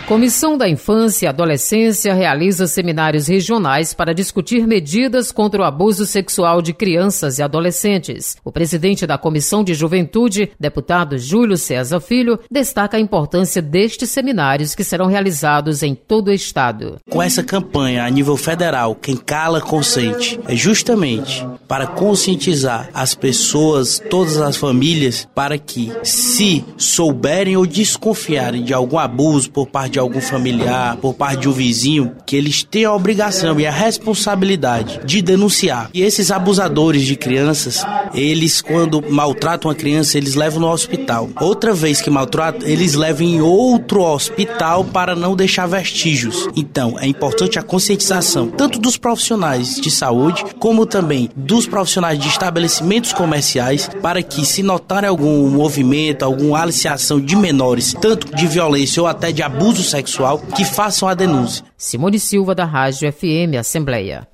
Comissão da Infância e Adolescência realiza seminários regionais para discutir medidas contra o abuso sexual de crianças e adolescentes. O presidente da Comissão de Juventude, deputado Júlio César Filho, destaca a importância destes seminários que serão realizados em todo o estado. Com essa campanha a nível federal, Quem Cala Consente, é justamente para conscientizar as pessoas, todas as famílias, para que, se souberem ou desconfiarem de algum abuso por parte de algum familiar, por parte de um vizinho, que eles têm a obrigação e a responsabilidade de denunciar. E esses abusadores de crianças, eles, quando maltratam a criança, eles levam no hospital. Outra vez que maltratam, eles levam em outro hospital para não deixar vestígios. Então, é importante a conscientização, tanto dos profissionais de saúde, como também dos profissionais de estabelecimentos comerciais, para que, se notarem algum movimento, alguma aliciação de menores, tanto de violência ou até de abuso sexual, que façam a denúncia. Simone Silva, da Rádio FM Assembleia.